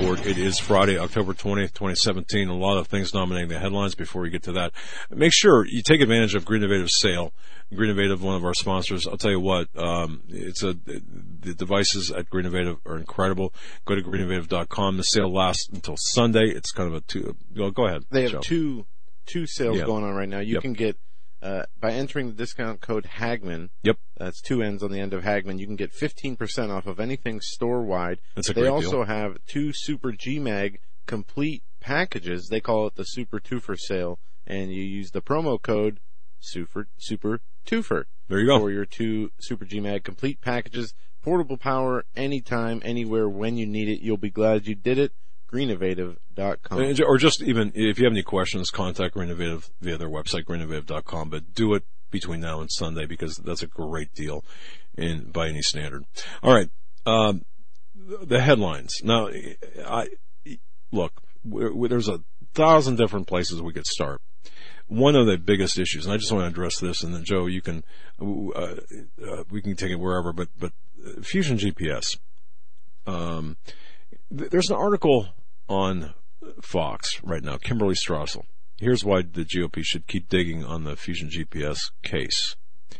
board. It is Friday, October 20th, 2017. A lot of things dominating the headlines. Before we get to that, make sure you take advantage of Green Innovative's sale. Green Innovative, one of our sponsors. I'll tell you what, the devices at Green Innovative are incredible. Go to greeninnovative.com. The sale lasts until Sunday. It's kind of go ahead. They have Joe. two sales going on right now. You can get, by entering the discount code Hagman. Yep. That's two N's on the end of Hagman. You can get 15% off of anything store-wide. That's a great deal. They also have two Super G-Mag complete packages. They call it the Super Twofer sale. And you use the promo code Super Twofer. There you go. For your two Super G-Mag complete packages. Portable power anytime, anywhere, when you need it. You'll be glad you did it. greeninnovative.com. Or just even, if you have any questions, contact Green Innovative via their website, greeninnovative.com. But do it between now and Sunday because that's a great deal by any standard. All right. The headlines. Now, look, there's 1,000 different places we could start. One of the biggest issues, and I just want to address this, and then Joe, you can, we can take it wherever, but Fusion GPS. There's an article on Fox right now, Kimberly Strassel. Here's why the GOP should keep digging on the Fusion GPS case.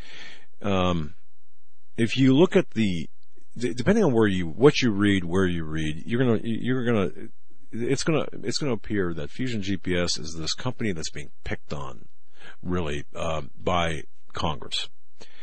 If you look at depending on what you read, where you read, it's gonna appear that Fusion GPS is this company that's being picked on, really, by Congress.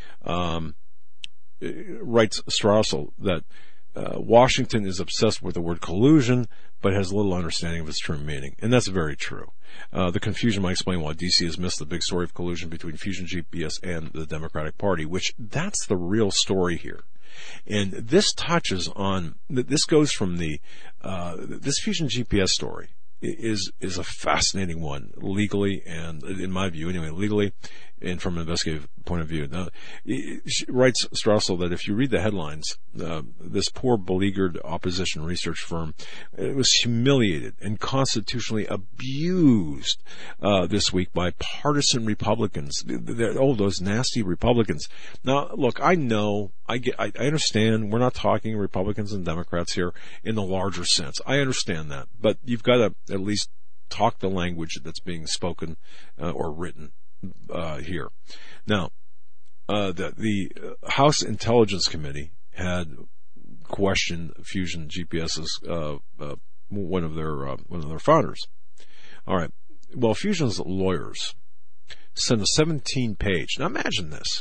Writes Strassel that Washington is obsessed with the word collusion, but has little understanding of its true meaning. And that's very true. The confusion might explain why D.C. has missed the big story of collusion between Fusion GPS and the Democratic Party, which that's the real story here. And this goes from this Fusion GPS story is a fascinating one, legally, and in my view anyway, legally, and from an investigative point of view. Now, writes Strassel that if you read the headlines, this poor beleaguered opposition research firm was humiliated and constitutionally abused this week by partisan Republicans. Those nasty Republicans. Now, look, I understand we're not talking Republicans and Democrats here in the larger sense. I understand that, but you've got to at least talk the language that's being spoken or written here. Now, the House Intelligence Committee had questioned Fusion GPS's one of their founders. All right. Well, Fusion's lawyers sent a 17-page. Now, imagine this.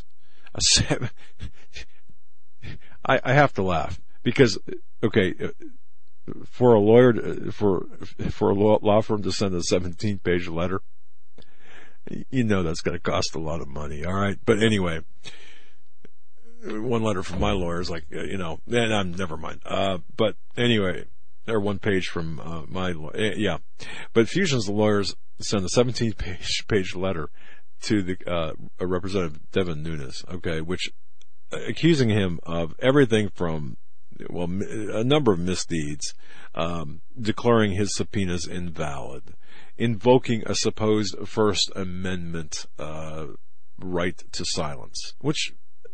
I have to laugh because, okay, for a lawyer, for a law firm to send a 17-page letter, you know that's going to cost a lot of money, all right? But anyway, one letter from my lawyer is like, never mind. But anyway, or one page from my lawyer, yeah. But Fusion's lawyers sent a 17-page letter to the Representative Devin Nunes, okay, which accusing him of everything from, a number of misdeeds, declaring his subpoenas invalid, invoking a supposed First Amendment right to silence, which,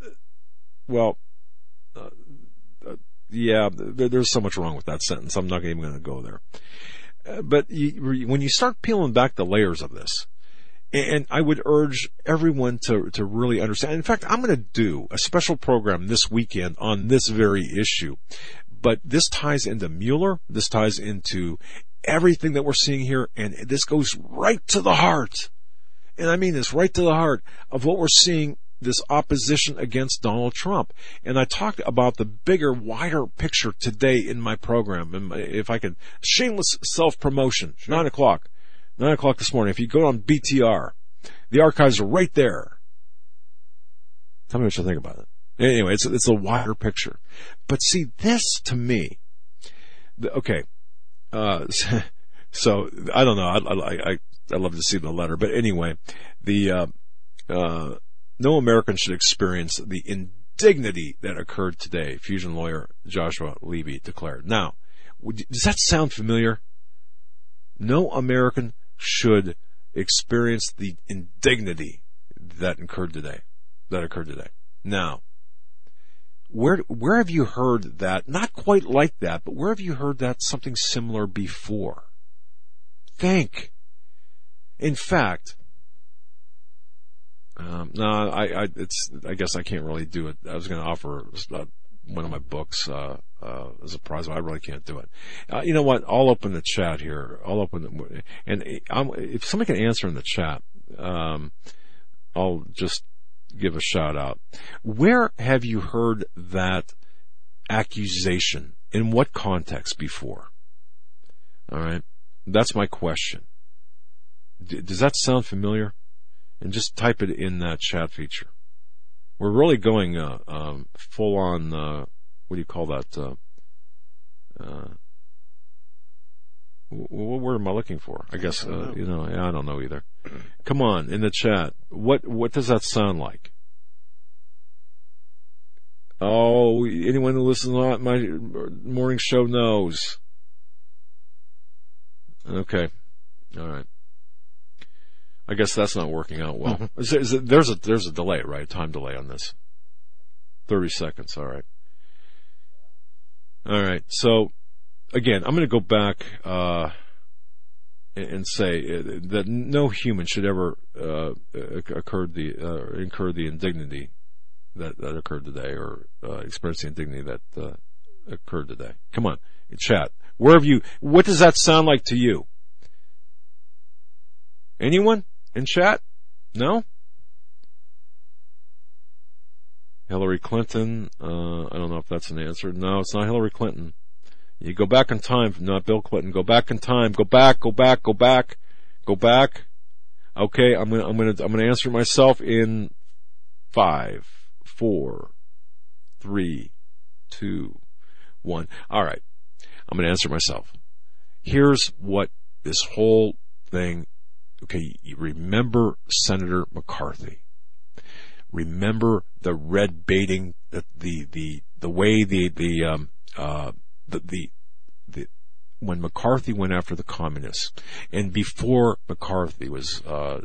there's so much wrong with that sentence. I'm not even going to go there. But when you start peeling back the layers of this, and I would urge everyone to really understand. In fact, I'm going to do a special program this weekend on this very issue. But this ties into Mueller. This ties into everything that we're seeing here. And this goes right to the heart. And I mean this, right to the heart of what we're seeing, this opposition against Donald Trump. And I talked about the bigger, wider picture today in my program. And if I could, shameless self-promotion, sure. 9 o'clock this morning. If you go on BTR, the archives are right there. Tell me what you think about it. Anyway, it's a wider picture. But see, this to me, okay, so I don't know. I love to see the letter, but anyway, no American should experience the indignity that occurred today. Fusion lawyer Joshua Levy declared. Now, does that sound familiar? No American should experience the indignity that occurred today. Now, Where have you heard that? Not quite like that, but where have you heard that something similar before? Think. In fact, no, I guess I can't really do it. I was going to offer one of my books as a prize, but I really can't do it. You know what? I'll open the chat here. And if somebody can answer in the chat, I'll just give a shout out. Where have you heard that accusation? In what context before? All right. That's my question. Does that sound familiar? And just type it in that chat feature. We're really going full on. What do you call that? What word am I looking for? I guess I don't know either. Come on, in the chat. What does that sound like? Oh, anyone who listens to my morning show knows. Okay, all right. I guess that's not working out well. There's a delay, right? Time delay on this. 30 seconds. All right. All right. So again, I'm going to go back and say that no human should ever incur the indignity that occurred today, or experience the indignity that occurred today. Come on, chat. What does that sound like to you? Anyone in chat? No? Hillary Clinton, I don't know if that's an answer. No, it's not Hillary Clinton. You go back in time, not Bill Clinton. Go back in time. Go back. Okay, I'm gonna answer myself in 5, 4, 3, 2, 1. All right. I'm gonna answer myself. Here's what this whole thing. Okay, you remember Senator McCarthy. Remember the red baiting, the way when McCarthy went after the communists, and before McCarthy was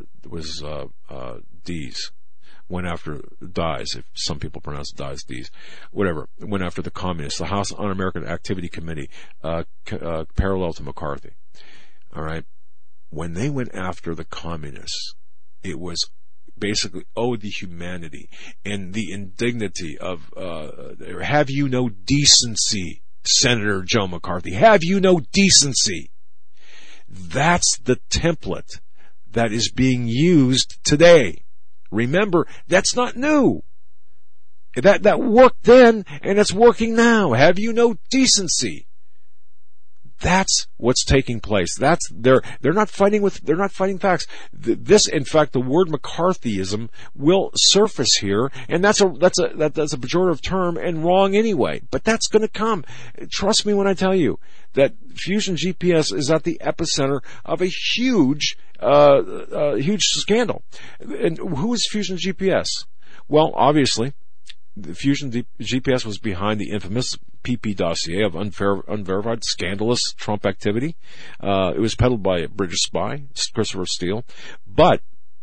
Dees, went after Dies, if some people pronounce Dies, Dees, whatever, went after the communists, the House Un-American Activity Committee, parallel to McCarthy. All right. When they went after the communists, it was basically, the humanity and the indignity of, have you no decency, Senator Joe McCarthy? Have you no decency? That's the template that is being used today. Remember, that's not new. That worked then, and it's working now. Have you no decency? That's what's taking place. They're not fighting facts. This, in fact, the word McCarthyism will surface here, and that's a pejorative term and wrong anyway. But that's going to come. Trust me when I tell you that Fusion GPS is at the epicenter of a huge scandal. And who is Fusion GPS? Well, obviously, the Fusion GPS was behind the infamous PP dossier of unverified, scandalous Trump activity. It was peddled by a British spy, Christopher Steele. But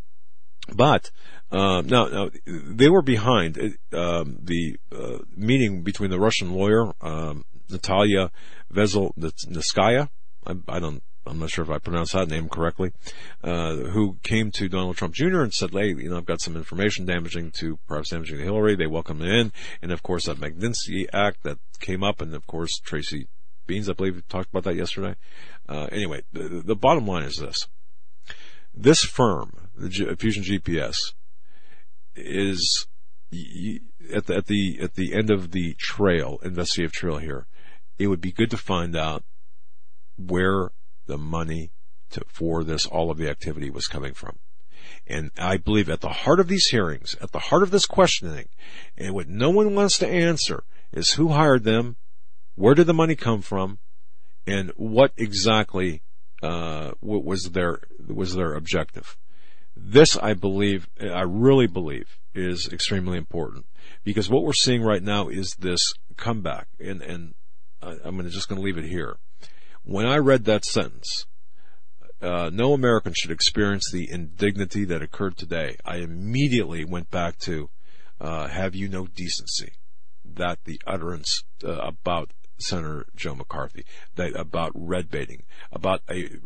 no, they were behind the meeting between the Russian lawyer Natalia Veselnitskaya. I'm not sure if I pronounced that name correctly, who came to Donald Trump Jr. and said, hey, I've got some information perhaps damaging to Hillary. They welcomed him in. And of course, that Magnitsky Act that came up, and of course, Tracy Beans, I believe, talked about that yesterday. Anyway, the bottom line is this. This firm, the Fusion GPS, is at the end of the investigative trail here. It would be good to find out where the money for all of the activity was coming from. And I believe at the heart of these hearings, at the heart of this questioning, and what no one wants to answer is who hired them, where did the money come from, and what exactly what was their objective. This, I really believe, is extremely important, because what we're seeing right now is this comeback, and I'm just going to leave it here. When I read that sentence, no American should experience the indignity that occurred today, I immediately went back to, have you no decency? that the utterance about Senator Joe McCarthy, about red baiting, about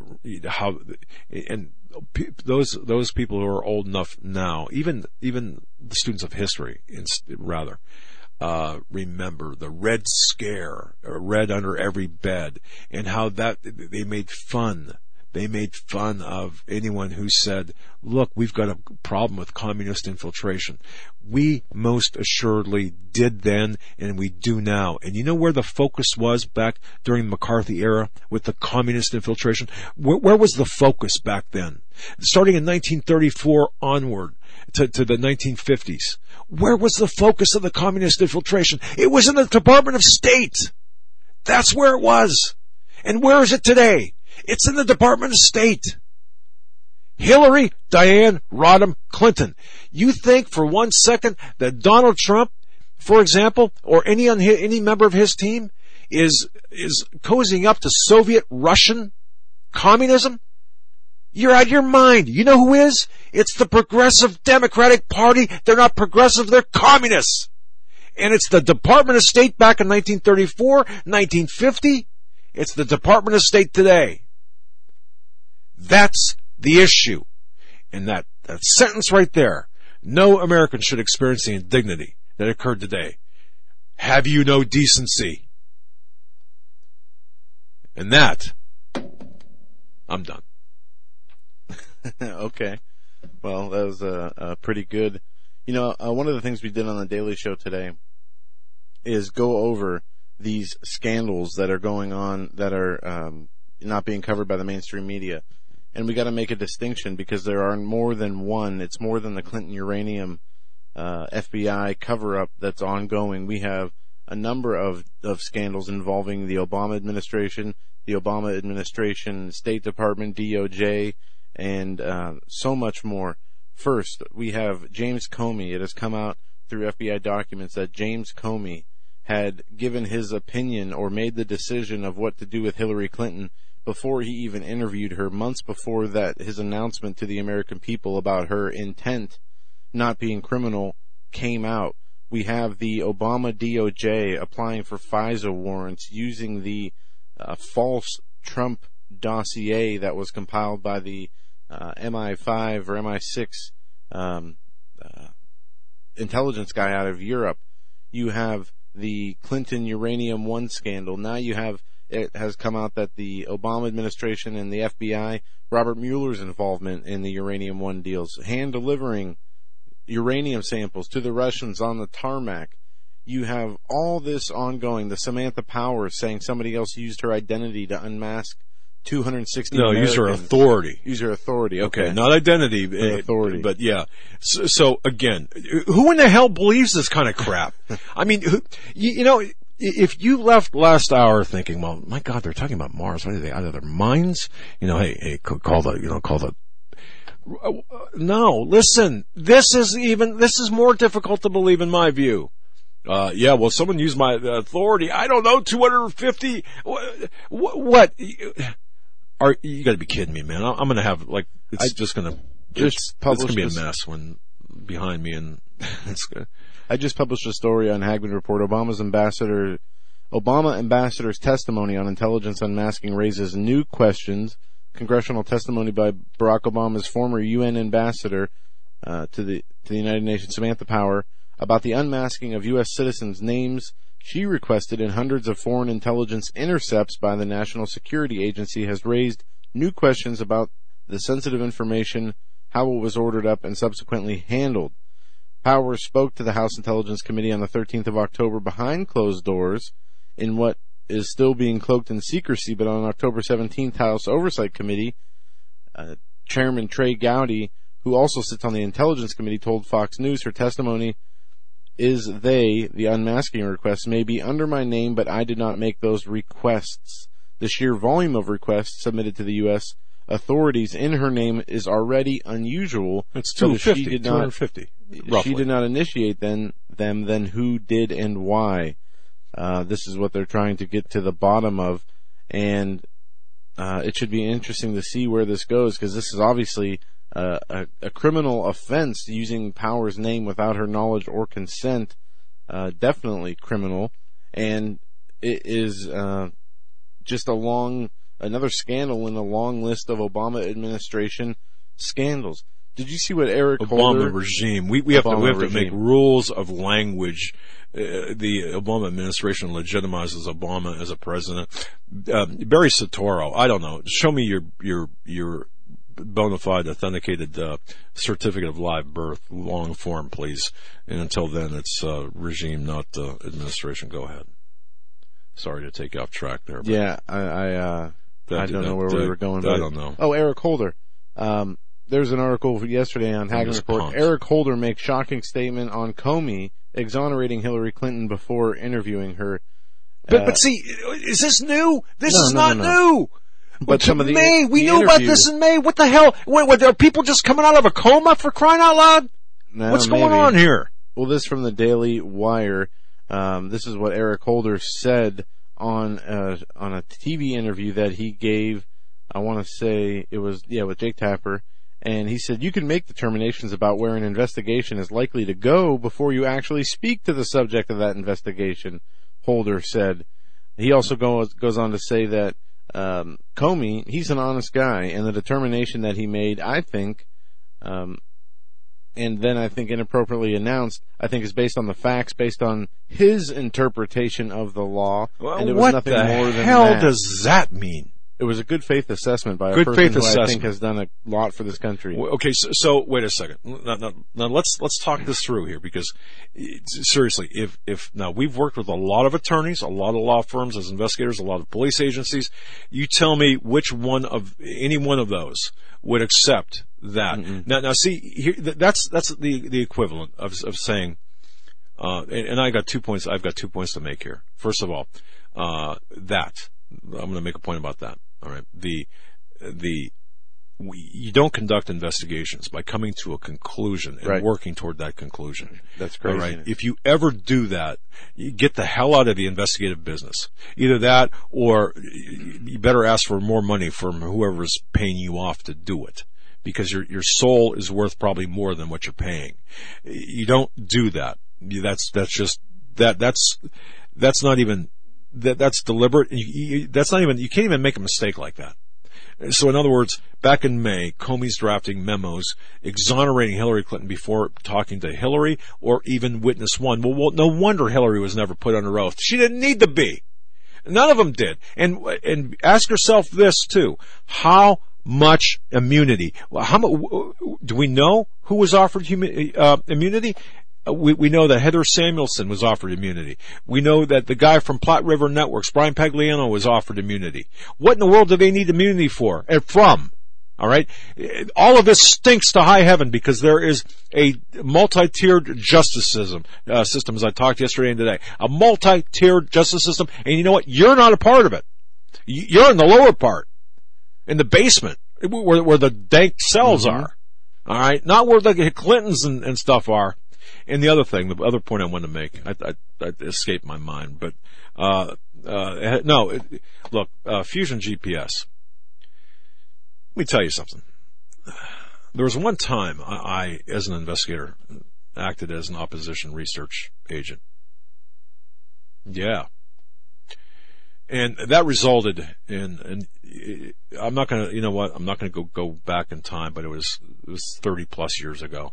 those people who are old enough now, even the students of history, remember the Red Scare, red under every bed, and how that they made fun. They made fun of anyone who said, look, we've got a problem with communist infiltration. We most assuredly did then, and we do now. And you know where the focus was back during the McCarthy era with the communist infiltration? Where was the focus back then? Starting in 1934 onward to the 1950s. Where was the focus of the communist infiltration? It was in the Department of State. That's where it was. And where is it today? It's in the Department of State. Hillary, Diane, Rodham, Clinton. You think for 1 second that Donald Trump, for example, or any member of his team is cozying up to Soviet Russian communism? You're out of your mind. You know who is? It's the Progressive Democratic Party. They're not progressive, they're communists. And it's the Department of State back in 1934, 1950. It's the Department of State today. That's the issue. And that sentence right there, no American should experience the indignity that occurred today. Have you no decency? And that, I'm done. Okay. Well, that was pretty good. You know, one of the things we did on the Daily Show today is go over these scandals that are going on that are not being covered by the mainstream media. And we got to make a distinction because there are more than one. It's more than the Clinton uranium FBI cover-up that's ongoing. We have a number of scandals involving the Obama administration, State Department, DOJ, and so much more. First, we have James Comey. It has come out through FBI documents that James Comey had given his opinion or made the decision of what to do with Hillary Clinton before he even interviewed her, months before that his announcement to the American people about her intent not being criminal came out. We have the Obama DOJ applying for FISA warrants using the false Trump dossier that was compiled by the MI5 or MI6 intelligence guy out of Europe. You have the Clinton Uranium One scandal. Now it has come out that the Obama administration and the FBI, Robert Mueller's involvement in the Uranium One deals, hand-delivering uranium samples to the Russians on the tarmac. You have all this ongoing. The Samantha Power saying somebody else used her identity to unmask 260 Americans. Use her authority. Use her authority. Okay. Not identity. Authority. But yeah. So again, who in the hell believes this kind of crap? I mean, if you left last hour thinking, well, my God, they're talking about Mars. What are they, out of their minds? Hey, call the, no, listen, this is more difficult to believe in my view. Well, someone used my authority. I don't know, 250, what? You gotta be kidding me, man. I'm gonna have, it's gonna be a mess when behind me, and it's good. I just published a story on Hagman Report. Obama ambassador's testimony on intelligence unmasking raises new questions. Congressional testimony by Barack Obama's former UN ambassador to the United Nations, Samantha Power, about the unmasking of U.S. citizens' names she requested in hundreds of foreign intelligence intercepts by the National Security Agency has raised new questions about the sensitive information, how it was ordered up and subsequently handled. Power spoke to the House Intelligence Committee on the 13th of October behind closed doors in what is still being cloaked in secrecy, but on October 17th, House Oversight Committee, Chairman Trey Gowdy, who also sits on the Intelligence Committee, told Fox News her testimony is the unmasking requests may be under my name, but I did not make those requests. The sheer volume of requests submitted to the U.S. authorities in her name is already unusual. It's 250, roughly. She did not initiate them, then who did and why? This is what they're trying to get to the bottom of, and it should be interesting to see where this goes, because this is obviously a criminal offense, using Power's name without her knowledge or consent. definitely criminal, and it is just another scandal in a long list of Obama administration scandals. Did you see what Eric Holder... Obama regime. We have to make rules of language. The Obama administration legitimizes Obama as a president. Barry Soetoro, I don't know. Show me your bona fide authenticated certificate of live birth, long form, please. And until then, it's regime, not administration. Go ahead. Sorry to take you off track there. But yeah, I don't know where we were going. I don't know. Oh, Eric Holder. There's an article yesterday on Hagman Report. Pumped. Eric Holder makes shocking statement on Comey exonerating Hillary Clinton before interviewing her. But see, is this new? This is not new. But some of the May, we knew about this in May. What the hell? What, are people just coming out of a coma for crying out loud? What's going on here? Well, this from the Daily Wire. This is what Eric Holder said on a TV interview that he gave. I want to say it was, with Jake Tapper. And he said, you can make determinations about where an investigation is likely to go before you actually speak to the subject of that investigation, Holder said. He also goes on to say that Comey, he's an honest guy, and the determination that he made, I think, and then I think inappropriately announced, I think is based on the facts, based on his interpretation of the law. Well, and it was nothing more than that. What the hell does that mean? It was a good faith assessment by a person who I think has done a lot for this country. Okay, so wait a second. Now let's talk this through here, because seriously, if now we've worked with a lot of attorneys, a lot of law firms as investigators, a lot of police agencies. You tell me which one of any one of those would accept that. Mm-mm. Now see, here, that's the equivalent of saying, and I've got 2 points to make here. First of all, that I'm going to make a point about that. All right. You don't conduct investigations by coming to a conclusion and working toward that conclusion. That's crazy. All right. If you ever do that, you get the hell out of the investigative business. Either that, or you better ask for more money from whoever's paying you off to do it, because your soul is worth probably more than what you're paying. You don't do that. That's not even. That's deliberate. That's not even. You can't even make a mistake like that. So, in other words, back in May, Comey's drafting memos exonerating Hillary Clinton before talking to Hillary or even witness one. Well, no wonder Hillary was never put under oath. She didn't need to be. None of them did. And ask yourself this too: how much immunity? Do we know who was offered immunity? We know that Heather Samuelson was offered immunity. We know that the guy from Platte River Networks, Brian Pagliano, was offered immunity. What in the world do they need immunity for? From? All right? All of this stinks to high heaven, because there is a multi-tiered justice system, as I talked yesterday and today. A multi-tiered justice system, and you know what? You're not a part of it. You're in the lower part, in the basement, where the dank cells are. All right? Not where the Clintons and stuff are. And the other point I wanted to make, I escaped my mind, but look, Fusion GPS. Let me tell you something. There was one time I, as an investigator, acted as an opposition research agent. Yeah. And that resulted in I'm not gonna, I'm not gonna go back in time, but it was 30 plus years ago.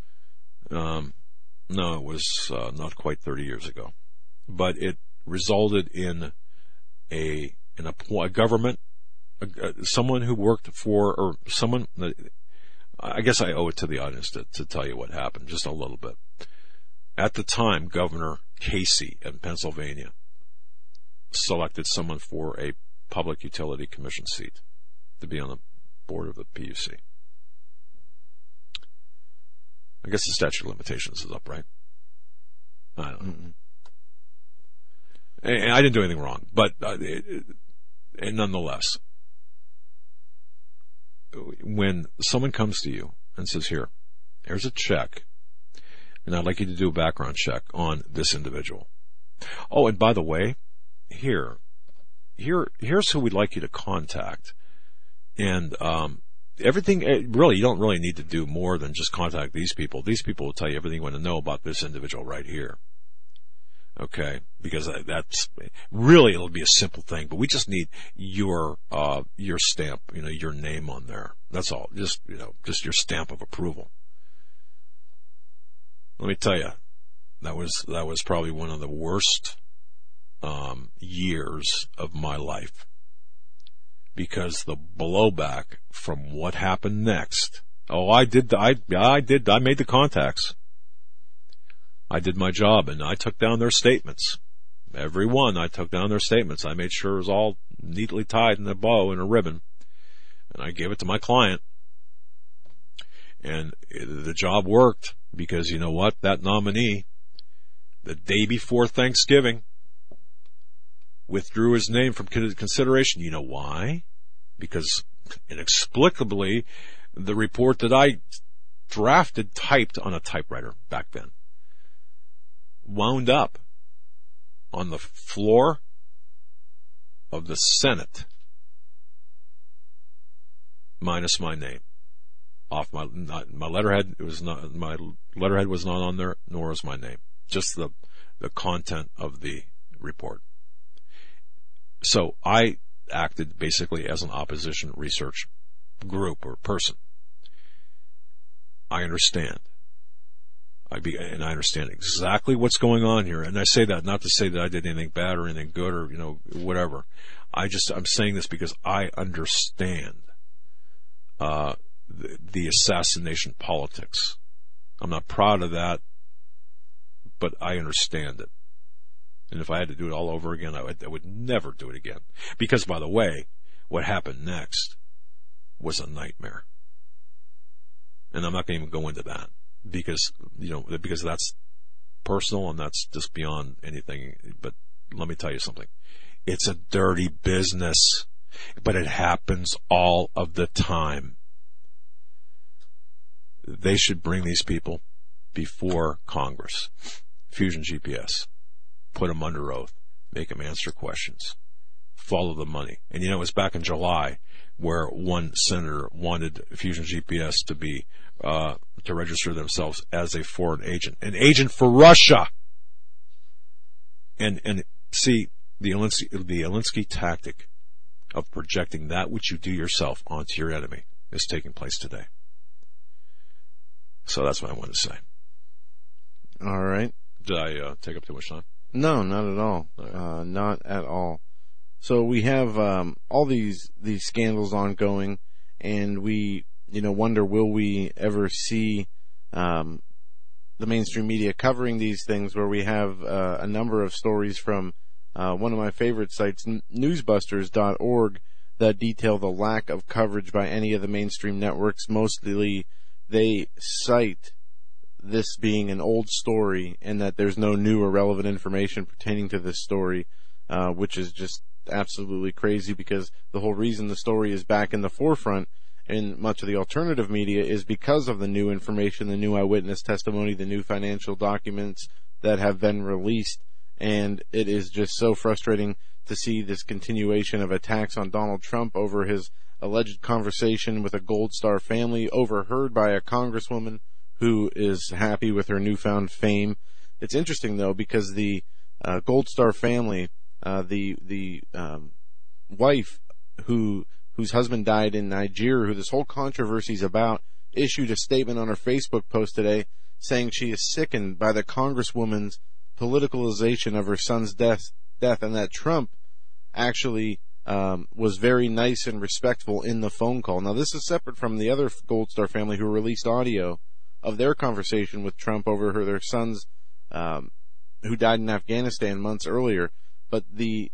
No, it was not quite 30 years ago, but it resulted in a government, someone who worked for, or someone. I guess I owe it to the audience to tell you what happened just a little bit. At the time, Governor Casey in Pennsylvania selected someone for a Public Utility Commission seat to be on the board of the PUC. I guess the statute of limitations is up, right? I don't know. And I didn't do anything wrong, but and nonetheless, when someone comes to you and says, here's a check, and I'd like you to do a background check on this individual. Oh, and by the way, here's who we'd like you to contact. And everything, really, you don't really need to do more than just contact these people. These people will tell you everything you want to know about this individual right here. Okay, because that's really, it'll be a simple thing, but we just need your stamp, your name on there. That's all. Just your stamp of approval. Let me tell you, that was probably one of the worst years of my life, because the blowback from what happened next. Oh, I made the contacts. I did my job, and I took down their statements. Every one, I took down their statements. I made sure it was all neatly tied in a bow and a ribbon, and I gave it to my client. And the job worked, because you know what? That nominee, the day before Thanksgiving, withdrew his name from consideration. You know why? Because inexplicably, the report that I drafted, typed on a typewriter back then, wound up on the floor of the Senate, minus my name, off my letterhead. It was not, my letterhead was not on there, nor was my name. Just the content of the report. So I acted basically as an opposition research group or person. I understand. And I understand exactly what's going on here. And I say that not to say that I did anything bad or anything good or, whatever. I'm saying this because I understand, the assassination politics. I'm not proud of that, but I understand it. And if I had to do it all over again, I would never do it again. Because, by the way, what happened next was a nightmare. And I'm not going to even go into that. Because that's personal and that's just beyond anything. But let me tell you something. It's a dirty business, but it happens all of the time. They should bring these people before Congress. Fusion GPS. Put them under oath. Make them answer questions. Follow the money. And it was back in July where one senator wanted Fusion GPS to be to register themselves as a foreign agent, an agent for Russia. And see, the Alinsky tactic of projecting that which you do yourself onto your enemy is taking place today. So that's what I want to say. All right. Did I take up too much time? No, not at all. Right. Not at all. So we have all these scandals ongoing, and we wonder, will we ever see the mainstream media covering these things, where we have a number of stories from one of my favorite sites, newsbusters.org, that detail the lack of coverage by any of the mainstream networks. Mostly they cite this being an old story and that there's no new or relevant information pertaining to this story, which is just absolutely crazy, because the whole reason the story is back in the forefront in much of the alternative media is because of the new information, the new eyewitness testimony, the new financial documents that have been released. And it is just so frustrating to see this continuation of attacks on Donald Trump over his alleged conversation with a Gold Star family, overheard by a congresswoman who is happy with her newfound fame. It's interesting, though, because the Gold Star family, the wife whose husband died in Nigeria, who this whole controversy is about, issued a statement on her Facebook post today saying she is sickened by the congresswoman's politicalization of her son's death, and that Trump actually was very nice and respectful in the phone call. Now, this is separate from the other Gold Star family who released audio of their conversation with Trump over their sons who died in Afghanistan months earlier. But the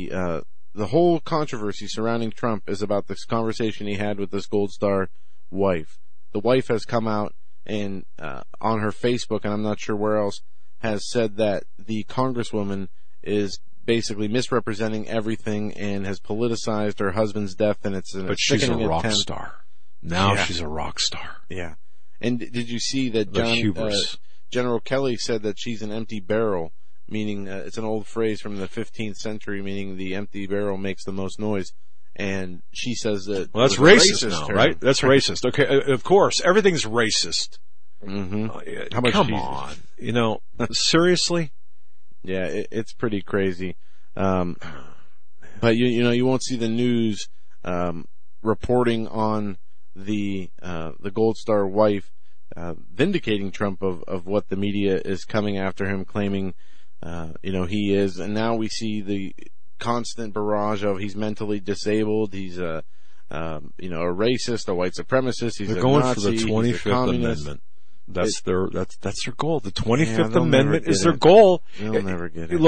whole controversy surrounding Trump is about this conversation he had with this Gold Star wife. The wife has come out and on her Facebook, and I'm not sure where else, has said that the congresswoman is basically misrepresenting everything and has politicized her husband's death, and it's but she's a rock star. Now she's a rock star. Yeah. And did you see that General Kelly said that she's an empty barrel, meaning it's an old phrase from the 15th century, meaning the empty barrel makes the most noise. And she says that... Well, that's racist now, right? That's racist. Okay, of course, everything's racist. Mm-hmm. Come on. Seriously? Yeah, it's pretty crazy. But you won't see the news reporting on the Gold Star wife vindicating Trump of what the media is coming after him, claiming he is. And now we see the constant barrage of he's mentally disabled, he's a racist, a white supremacist, he's They're a going Nazi, for the 25th Amendment. That's their goal. The 25th Amendment is their goal. They'll never get it.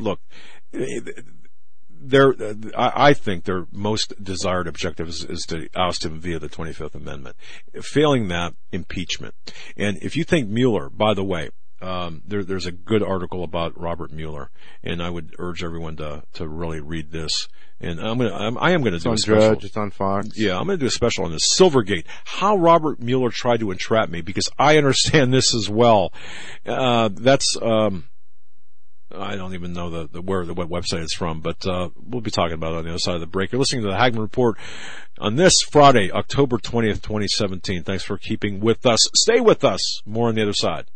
I think their most desired objective is to oust him via the 25th Amendment. Failing that, impeachment. And if you think Mueller, by the way, there's a good article about Robert Mueller, and I would urge everyone to really read this. And I am going to do a special. Judge, it's on Fox. Yeah, I'm going to do a special on this Silvergate. How Robert Mueller tried to entrap me, because I understand this as well. That's I don't even know what website it's from, but we'll be talking about it on the other side of the break. You're listening to the Hagmann Report on this Friday, October 20th, 2017. Thanks for keeping with us. Stay with us. More on the other side.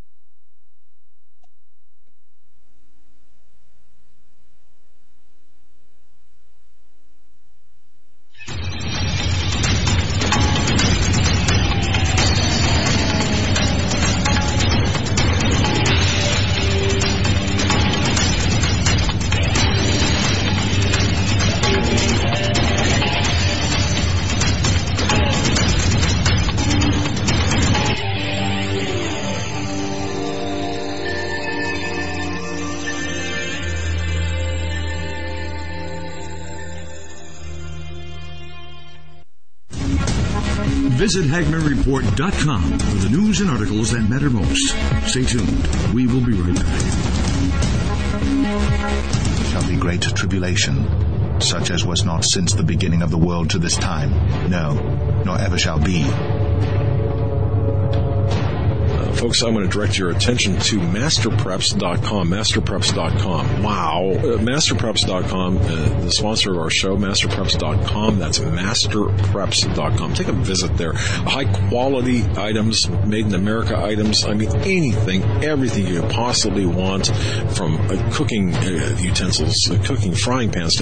Visit HagmannReport.com for the news and articles that matter most. Stay tuned. We will be right back. Shall be great tribulation, such as was not since the beginning of the world to this time, no, nor ever shall be. Folks, I'm going to direct your attention to MasterPreps.com. MasterPreps.com. Wow. MasterPreps.com, the sponsor of our show, MasterPreps.com. That's MasterPreps.com. Take a visit there. High-quality items, made in America items. I mean, everything you could possibly want, from cooking utensils, cooking frying pans.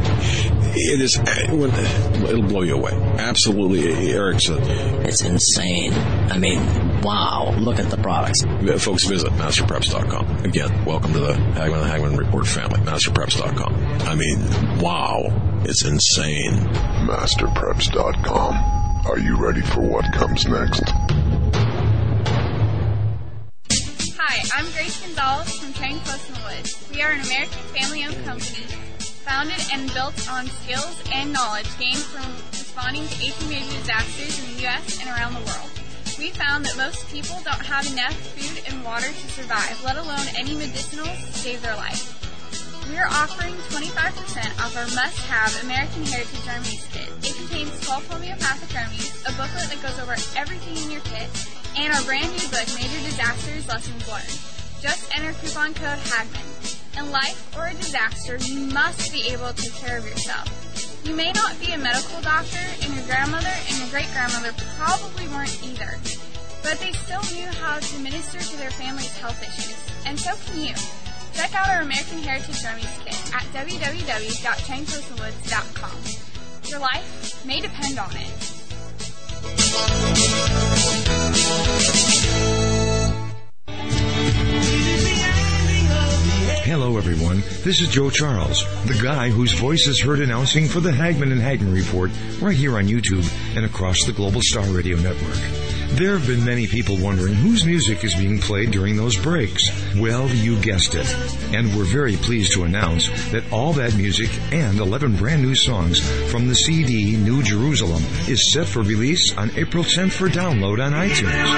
It'll blow you away. Absolutely. Eric said, it's insane. I mean, wow. Look at the products. Folks, visit MasterPreps.com. Again, welcome to the Hagmann Report family. MasterPreps.com. I mean, wow. It's insane. MasterPreps.com. Are you ready for what comes next? Hi, I'm Grace Gonzalez from Train Close in the Woods. We are an American family-owned company founded and built on skills and knowledge gained from responding to 18 major disasters in the U.S. and around the world. We found that most people don't have enough food and water to survive, let alone any medicinals to save their life. We are offering 25% off our must-have American Heritage Remedies kit. It contains 12 homeopathic remedies, a booklet that goes over everything in your kit, and our brand new book, Major Disasters Lessons Learned. Just enter coupon code HAGMANN. In life or a disaster, you must be able to take care of yourself. You may not be a medical doctor, and your grandmother and your great-grandmother probably weren't either, but they still knew how to minister to their family's health issues, and so can you. Check out our American Heritage Remedies kit at www.chaincloseinwoods.com. Your life may depend on it. Hello, everyone. This is Joe Charles, the guy whose voice is heard announcing for the Hagmann and Hagmann Report right here on YouTube and across the Global Star Radio Network. There have been many people wondering whose music is being played during those breaks. Well, you guessed it. And we're very pleased to announce that all that music and 11 brand new songs from the CD New Jerusalem is set for release on April 10th for download on iTunes.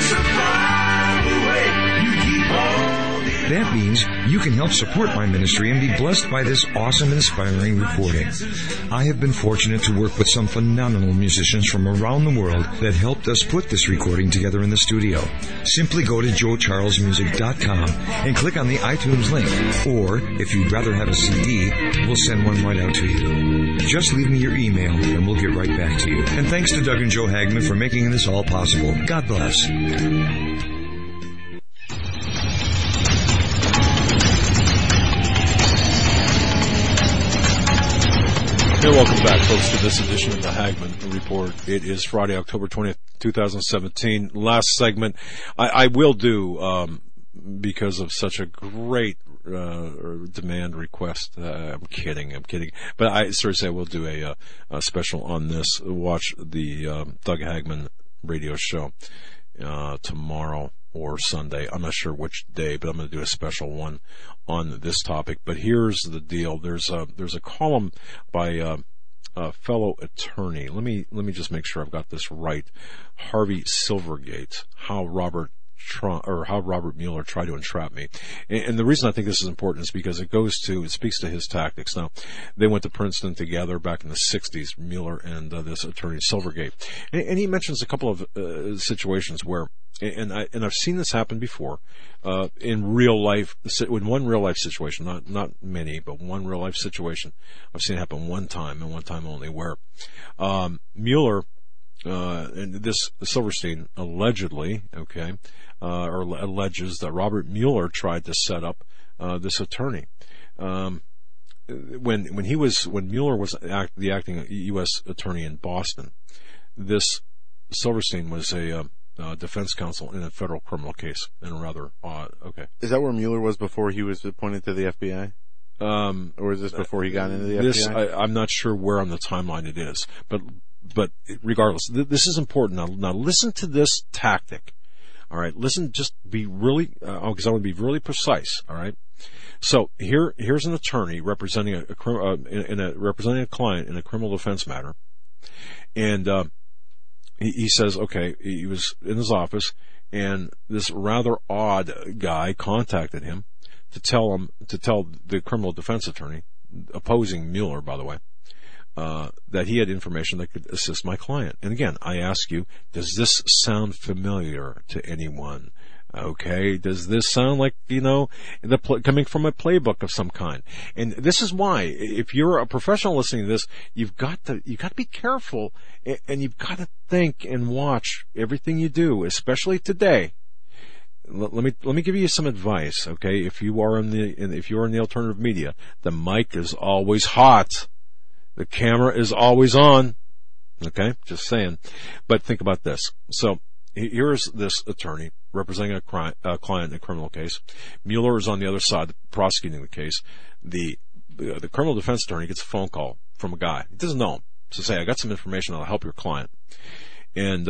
That means you can help support my ministry and be blessed by this awesome, inspiring recording. I have been fortunate to work with some phenomenal musicians from around the world that helped us put this recording together in the studio. Simply go to joecharlesmusic.com and click on the iTunes link. Or, if you'd rather have a CD, we'll send one right out to you. Just leave me your email and we'll get right back to you. And thanks to Doug and Joe Hagmann for making this all possible. God bless. Hey, welcome back, folks, to this edition of the Hagman Report. It is Friday, October 20th, 2017. Last segment. I will do, because of such a great demand request. I'm kidding. But seriously, I will do a special on this. Watch the Doug Hagman radio show tomorrow or Sunday. I'm not sure which day, but I'm going to do a special one on this topic. But here's the deal. There's a column by a fellow attorney. Let me just make sure I've got this right. Harvey Silvergate, how Robert Mueller tried to entrap me. And the reason I think this is important is because it speaks to his tactics. Now, they went to Princeton together back in the 60s, Mueller and this attorney Silvergate. And he mentions a couple of situations where, and I've seen this happen before, in real life, in one real life situation, not many, but one real life situation. I've seen it happen one time and one time only, where Mueller, and this Silverstein allegedly, alleges that Robert Mueller tried to set up this attorney. When Mueller was the acting U.S. attorney in Boston, this Silverstein was a defense counsel in a federal criminal case, and rather odd. Okay, Is that where Mueller was before he was appointed to the FBI? Or is this before he got into the FBI? I'm not sure where on the timeline it is, but regardless, this is important. Now listen to this tactic. All right, listen. Just be really, because I want to be really precise. All right. So here's an attorney representing representing a client in a criminal defense matter, and he says, okay, he was in his office, and this rather odd guy contacted him to tell the criminal defense attorney, opposing Mueller, by the way, that he had information that could assist my client. And again, I ask you, does this sound familiar to anyone? Okay, does this sound like, coming from a playbook of some kind? And this is why, if you're a professional listening to this, you've got to be careful, and you've got to think and watch everything you do, especially today. Let me give you some advice, okay? If you are in the alternative media, the mic is always hot. The camera is always on. Okay? Just saying. But think about this. So, here's this attorney representing a client in a criminal case. Mueller is on the other side prosecuting the case. The criminal defense attorney gets a phone call from a guy. He doesn't know him. So say, I got some information that'll help your client. And,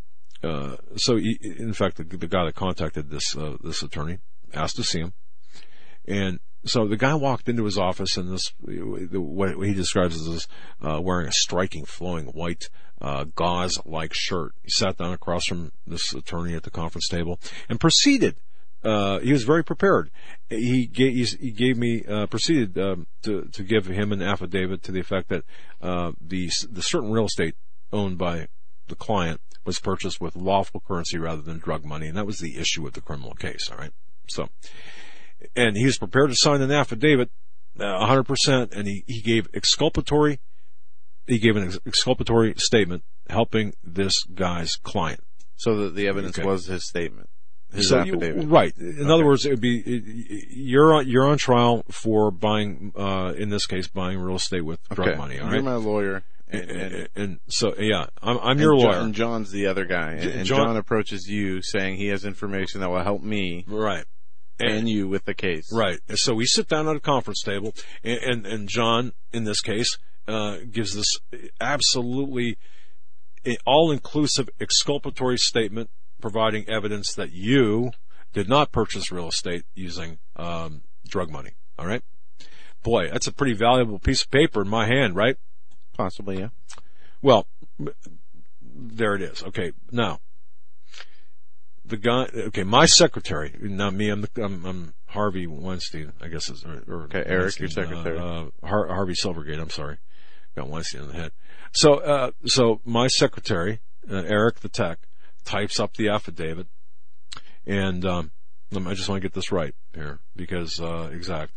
so in fact, the guy that contacted this attorney asked to see him. And so the guy walked into his office, and what he describes as wearing a striking, flowing white gauze-like shirt. He sat down across from this attorney at the conference table and proceeded. He was very prepared. He proceeded to give him an affidavit to the effect that the certain real estate owned by the client was purchased with lawful currency rather than drug money, and that was the issue with the criminal case. All right, so. And he was prepared to sign an affidavit, 100%, and he gave an exculpatory statement helping this guy's client. So that the evidence was his statement, his affidavit. Right. In other words, it would be, you're on trial for buying, in this case, buying real estate with drug money. All right? You're my lawyer. And so, yeah, I'm your lawyer. And John's the other guy. And John approaches you saying he has information that will help me. Right. And you with the case. Right. So we sit down at a conference table, and John, in this case, gives this absolutely all-inclusive exculpatory statement providing evidence that you did not purchase real estate using drug money. All right? Boy, that's a pretty valuable piece of paper in my hand, right? Possibly, yeah. Well, there it is. Okay, now, the guy, my secretary, not me, I'm Harvey Weinstein, I guess is, or okay, Eric, your secretary. Harvey Silvergate, I'm sorry. Got Weinstein in the head. So my secretary, Eric the tech, types up the affidavit, and, I just want to get this right here, because, that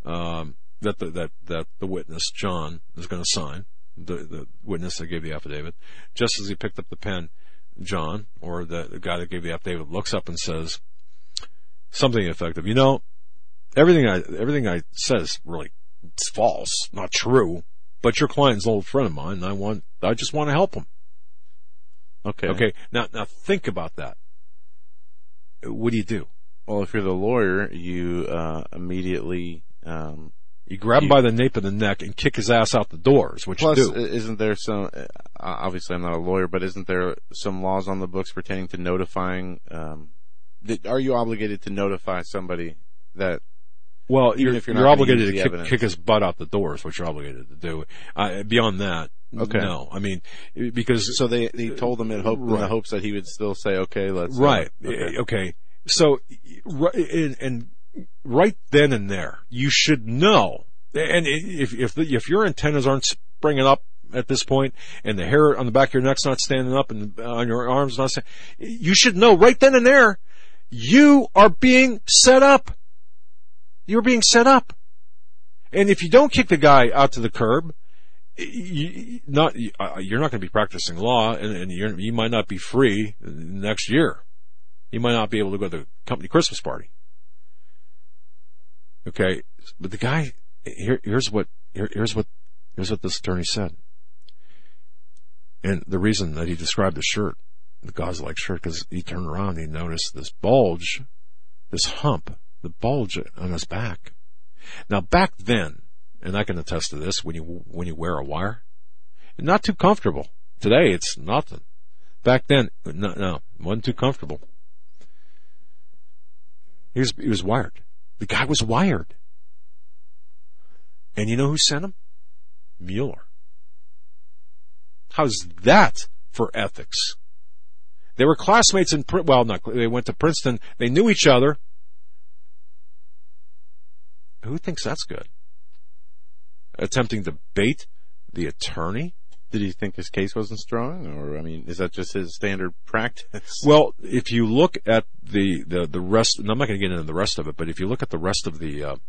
the witness, John, is going to sign, the witness that gave the affidavit. Just as he picked up the pen, John, or the guy that gave the affidavit, looks up and says something effective. Everything I said is really, it's false, not true. but your client's an old friend of mine, and I just want to help him. Okay. Now think about that. What do? Well, if you're the lawyer, you immediately you grab him by the nape of the neck and kick his ass out the door. Is what plus, you do. Isn't there some? Obviously, I'm not a lawyer, but isn't there some laws on the books pertaining to notifying? Are you obligated to notify somebody that? Well, even if you're not obligated to kick his butt out the door. Is what you're obligated to do. Beyond that, no. I mean, because so they told him in the hopes that he would still say, okay, let's. Right. Okay. So, and right then and there, you should know. And if your antennas aren't springing up at this point, and the hair on the back of your neck's not standing up, and on your arms not standing, you should know right then and there, you are being set up. You're being set up. And if you don't kick the guy out to the curb, you're not going to be practicing law, and you might not be free next year. You might not be able to go to the company Christmas party. Okay, but the guy here's what this attorney said, and the reason that he described the shirt, the gauze-like shirt, because he turned around and he noticed this bulge, this hump, the bulge on his back. Now back then, and I can attest to this, when you wear a wire, not too comfortable. Today it's nothing. Back then, no, wasn't too comfortable. He was wired. The guy was wired. And you know who sent him? Mueller. How's that for ethics? They were classmates they went to Princeton. They knew each other. Who thinks that's good? Attempting to bait the attorney? Did he think his case wasn't strong? Or, I mean, is that just his standard practice? Well, if you look at the rest, and I'm not going to get into the rest of it, but if you look at the rest of the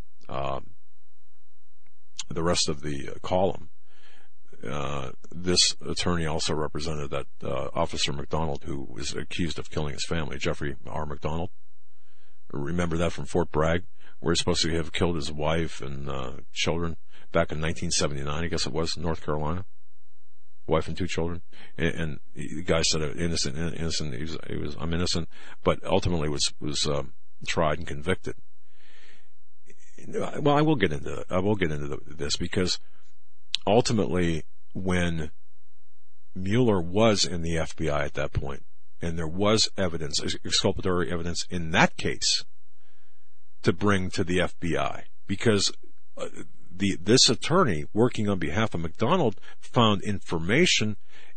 column, this attorney also represented that Officer McDonald, who was accused of killing his family, Jeffrey R. McDonald. Remember that from Fort Bragg, where he's supposed to have killed his wife and children back in 1979, I guess it was, North Carolina. Wife and 2 children, and the guy said innocent. He was I'm innocent, but ultimately was tried and convicted. Well, I will get into this because ultimately, when Mueller was in the FBI at that point, and there was evidence, exculpatory evidence in that case, to bring to the FBI, because this attorney working on behalf of McDonald found information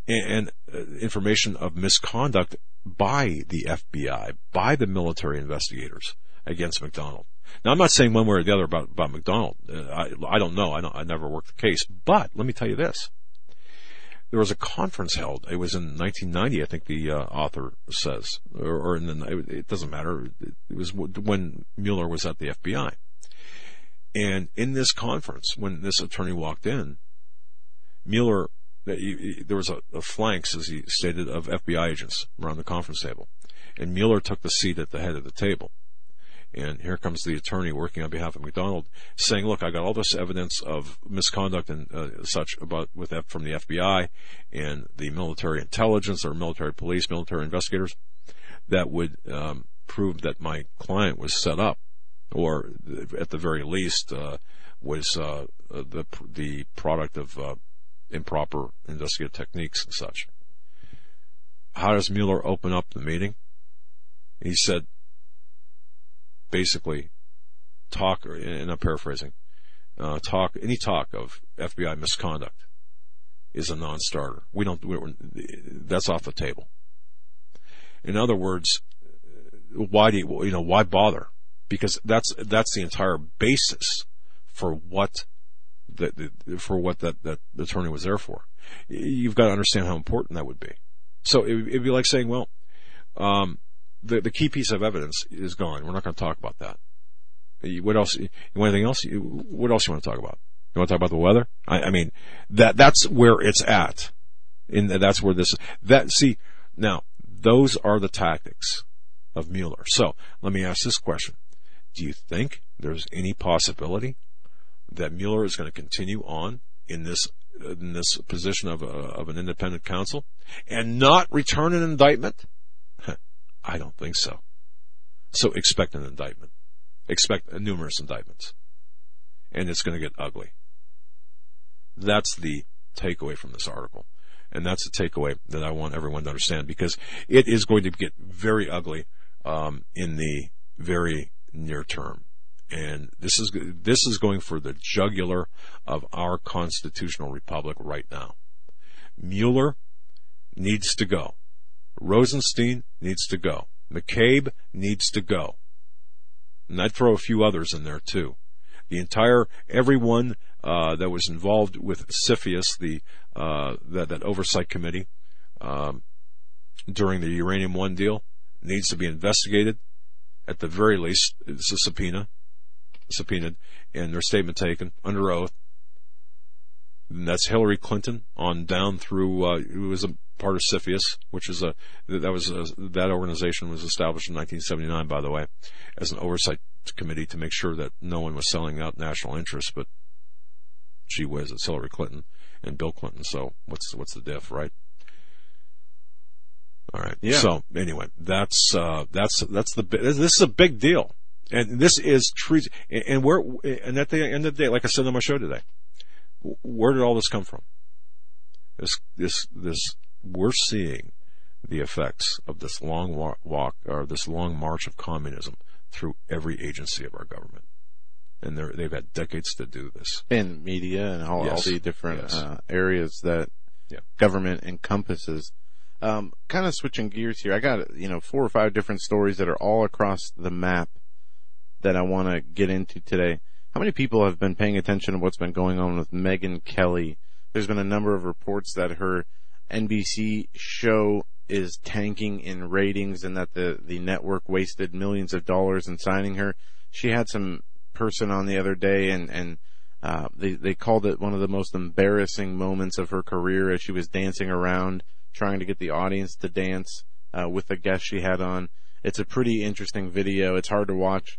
of misconduct by the FBI, by the military investigators against McDonald. Now, I'm not saying one way or the other about McDonald. I don't know. I never worked the case. But let me tell you this. There was a conference held. It was in 1990, I think the author says. It doesn't matter. It was when Mueller was at the FBI. And in this conference, when this attorney walked in, Mueller, there was a flanks, as he stated, of FBI agents around the conference table. And Mueller took the seat at the head of the table. And here comes the attorney working on behalf of McDonald, saying, look, I got all this evidence of misconduct and such from the FBI and the military intelligence or military police, military investigators, that would prove that my client was set up, or at the very least was the product of improper investigative techniques and such. How does Mueller open up the meeting? He said, basically, and I'm paraphrasing, any talk of FBI misconduct is a non-starter. That's off the table. In other words, why bother? Because that's the entire basis for what that attorney was there for. You've got to understand how important that would be. So it'd be like saying, well, the key piece of evidence is gone. We're not going to talk about that. What else? You want anything else? What else you want to talk about? You want to talk about the weather? I mean, that's where it's at. That's where see, now, those are the tactics of Mueller. So, let me ask this question. Do you think there's any possibility that Mueller is going to continue on in this in this position of an independent counsel and not return an indictment? I don't think so. So expect an indictment. Expect numerous indictments. And it's going to get ugly. That's the takeaway from this article. And that's the takeaway that I want everyone to understand, because it is going to get very ugly in the very near term. And this is going for the jugular of our constitutional republic right now. Mueller needs to go. Rosenstein needs to go. McCabe needs to go. And I'd throw a few others in there too. Everyone that was involved with CFIUS, that oversight committee, during the Uranium One deal, needs to be investigated. At the very least, it's a subpoenaed, and their statement taken under oath. And that's Hillary Clinton on down through, who was a part of CFIUS, which is that organization was established in 1979, by the way, as an oversight committee to make sure that no one was selling out national interests, but gee whiz, it's Hillary Clinton and Bill Clinton, so what's the diff, right? All right. Yeah. So anyway, this is a big deal, and this is treason. And at the end of the day, like I said on my show today, where did all this come from? This we're seeing the effects of this long walk or this long march of communism through every agency of our government, and they've had decades to do this. And media and all the different areas that government encompasses. Kind of switching gears here, I got 4 or 5 different stories that are all across the map that I want to get into today. How many people have been paying attention to what's been going on with Megyn Kelly? There's been a number of reports that her NBC show is tanking in ratings and that the network wasted millions of dollars in signing her. She had some person on the other day and they called it one of the most embarrassing moments of her career as she was dancing around trying to get the audience to dance with the guest she had on. It's a pretty interesting video. It's hard to watch.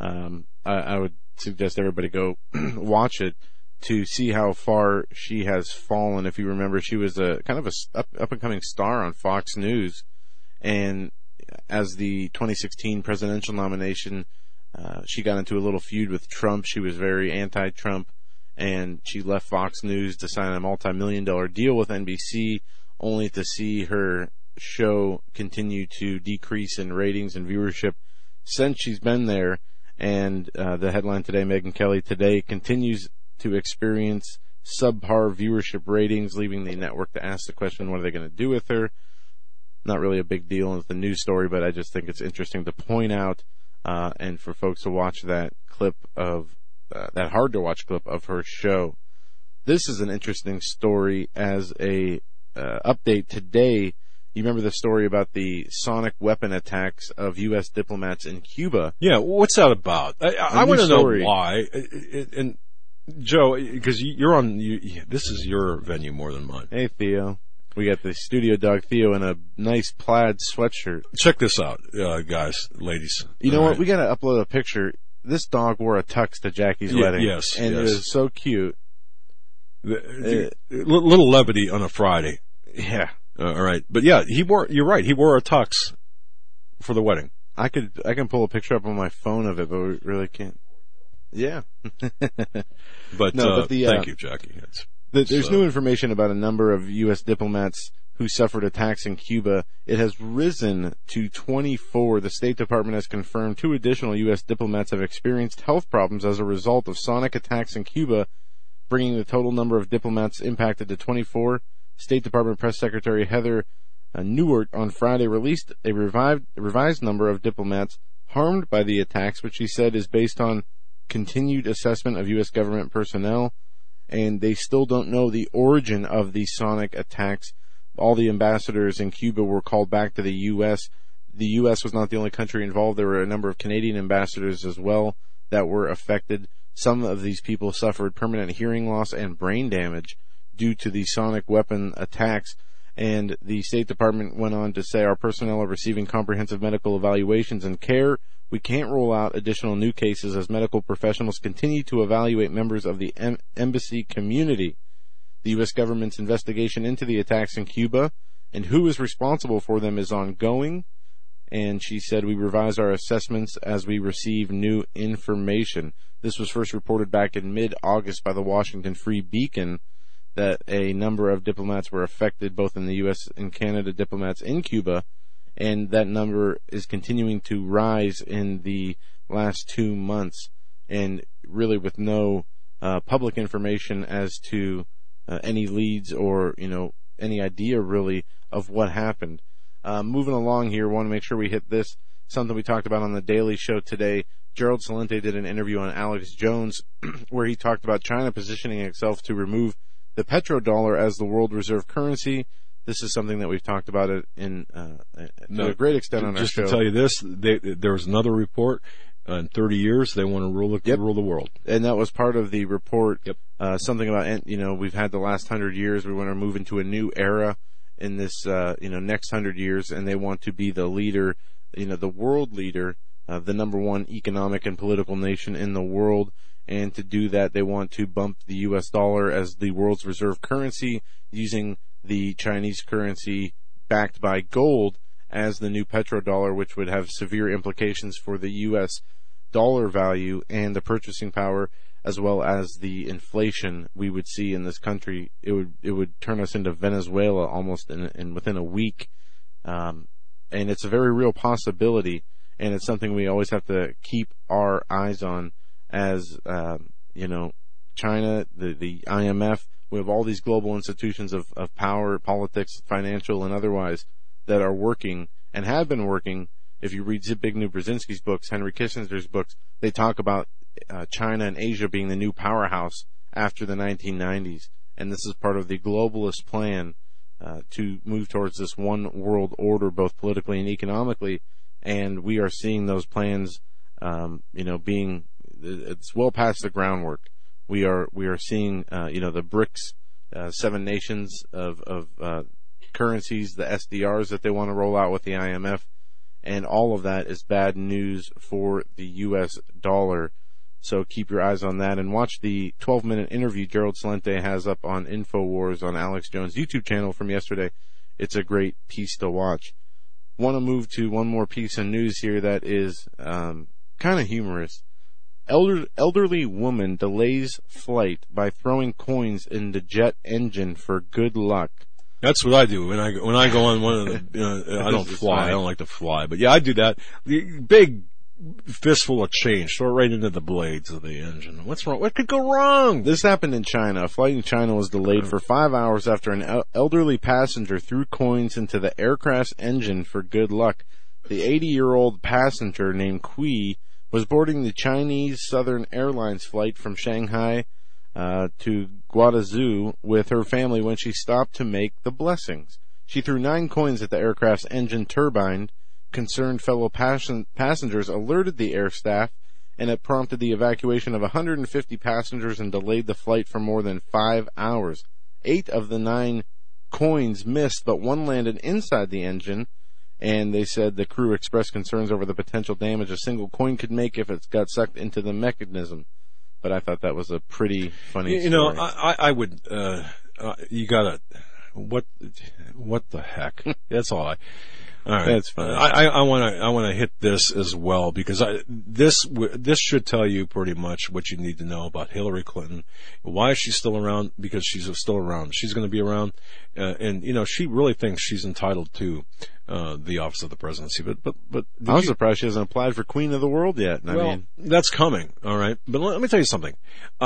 I would suggest everybody go watch it to see how far she has fallen. If you remember, she was a kind of a up-and-coming star on Fox News, and as the 2016 presidential nomination, she got into a little feud with Trump. She was very anti-Trump, and she left Fox News to sign a multi-million-dollar deal with NBC, only to see her show continue to decrease in ratings and viewership since she's been there. And the headline today, Megyn Kelly today continues to experience subpar viewership ratings, leaving the network to ask the question, what are they going to do with her? Not really a big deal with the news story, but I just think it's interesting to point out and for folks to watch that clip of that hard-to-watch clip of her show. This is an interesting story as a update today. You remember the story about the sonic weapon attacks of U.S. diplomats in Cuba? Yeah, what's that about? I want to know why. And Joe, because you're on, this is your venue more than mine. Hey, Theo. We got the studio dog Theo in a nice plaid sweatshirt. Check this out, guys, ladies. You know what? We got to upload a picture. This dog wore a tux to Jackie's wedding. Yes, and it was so cute. Little levity on a Friday. Yeah. All right, but yeah, you're right. He wore a tux for the wedding. I can pull a picture up on my phone of it, but we really can't. Yeah. But thank you, Jackie. There's new information about a number of U.S. diplomats who suffered attacks in Cuba. It has risen to 24. The State Department has confirmed 2 additional U.S. diplomats have experienced health problems as a result of sonic attacks in Cuba, bringing the total number of diplomats impacted to 24. State Department Press Secretary Heather Nauert on Friday released a revised number of diplomats harmed by the attacks, which she said is based on continued assessment of U.S. government personnel, and they still don't know the origin of the sonic attacks. All the ambassadors in Cuba were called back to the U.S. The U.S. was not the only country involved. There were a number of Canadian ambassadors as well that were affected. Some of these people suffered permanent hearing loss and brain damage due to the sonic weapon attacks. And the State Department went on to say, our personnel are receiving comprehensive medical evaluations and care. We can't rule out additional new cases as medical professionals continue to evaluate members of the embassy community. The U.S. government's investigation into the attacks in Cuba and who is responsible for them is ongoing. And she said, we revise our assessments as we receive new information. This was first reported back in mid-August by the Washington Free Beacon that a number of diplomats were affected, both in the U.S. and Canada diplomats in Cuba, and that number is continuing to rise in the last 2 months, and really with no public information as to any leads or, any idea really of what happened. Moving along here, want to make sure we hit this, something we talked about on the Daily Show today. Gerald Celente did an interview on Alex Jones where he talked about China positioning itself to remove the petrodollar as the world reserve currency. This is something that we've talked about to a great extent on our show. Just to tell you this, there was another report. In 30 years, they want to rule the world. And that was part of the report. Yep. Something about, we've had the last 100 years. We want to move into a new era in this, next 100 years, and they want to be the leader, the world leader, the number one economic and political nation in the world. And to do that, they want to bump the U.S. dollar as the world's reserve currency, using the Chinese currency backed by gold as the new petrodollar, which would have severe implications for the U.S. dollar value and the purchasing power, as well as the inflation we would see in this country. It would turn us into Venezuela almost in within a week, and it's a very real possibility, and it's something we always have to keep our eyes on. As China, the IMF, we have all these global institutions of power, politics, financial, and otherwise that are working and have been working. If you read Zbigniew Brzezinski's books, Henry Kissinger's books, they talk about China and Asia being the new powerhouse after the 1990s. And this is part of the globalist plan to move towards this one world order, both politically and economically. And we are seeing those plans, being, it's well past the groundwork. We are seeing, the BRICS, 7 nations of currencies, the SDRs that they want to roll out with the IMF, and all of that is bad news for the U.S. dollar. So keep your eyes on that and watch the 12-minute interview Gerald Celente has up on InfoWars on Alex Jones' YouTube channel from yesterday. It's a great piece to watch. Want to move to one more piece of news here that is kind of humorous. Elderly woman delays flight by throwing coins in the jet engine for good luck. That's what I do when I go on one of the. I don't fly. I don't like to fly, but yeah, I do that. The big fistful of change, throw it right into the blades of the engine. What's wrong? What could go wrong? This happened in China. A flight in China was delayed for 5 hours after an elderly passenger threw coins into the aircraft's engine for good luck. The 80-year-old passenger named Kui was boarding the Chinese Southern Airlines flight from Shanghai to Guangzhou with her family when she stopped to make the blessings. She threw 9 coins at the aircraft's engine turbine. Concerned fellow passengers alerted the air staff, and it prompted the evacuation of 150 passengers and delayed the flight for more than 5 hours. 8 of the 9 coins missed, but 1 landed inside the engine, and they said the crew expressed concerns over the potential damage a single coin could make if it got sucked into the mechanism. But I thought that was a pretty funny story. I would, you gotta, what the heck? That's all all right. That's fine. I want to hit this as well because this should tell you pretty much what you need to know about Hillary Clinton. Why is she still around? Because she's still around. She's going to be around, and she really thinks she's entitled to the office of the presidency. But I was surprised she hasn't applied for Queen of the World yet. I mean, that's coming. All right, but let me tell you something.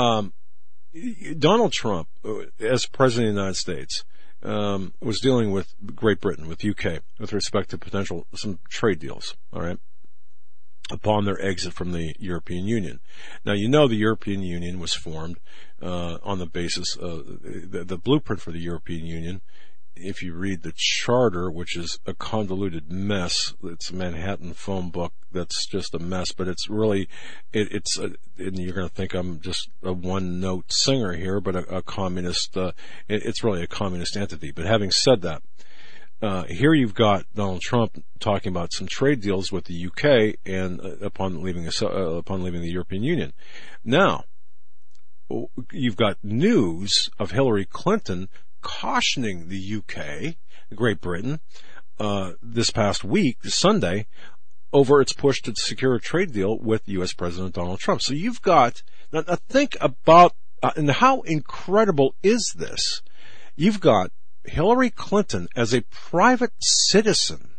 Donald Trump, as president of the United States, was dealing with Great Britain, with UK, with respect to some trade deals, all right, upon their exit from the European Union. Now, the European Union was formed on the basis of the blueprint for the European Union. If you read the charter, which is a convoluted mess, it's a Manhattan phone book that's just a mess, but it's really, and you're going to think I'm just a one-note singer here, but a communist, it's really a communist entity. But having said that, here you've got Donald Trump talking about some trade deals with the UK and upon leaving the European Union. Now, you've got news of Hillary Clinton cautioning the UK, Great Britain, this past week, Sunday, over its push to secure a trade deal with U.S. President Donald Trump. So you've got, now think about, and how incredible is this? You've got Hillary Clinton as a private citizen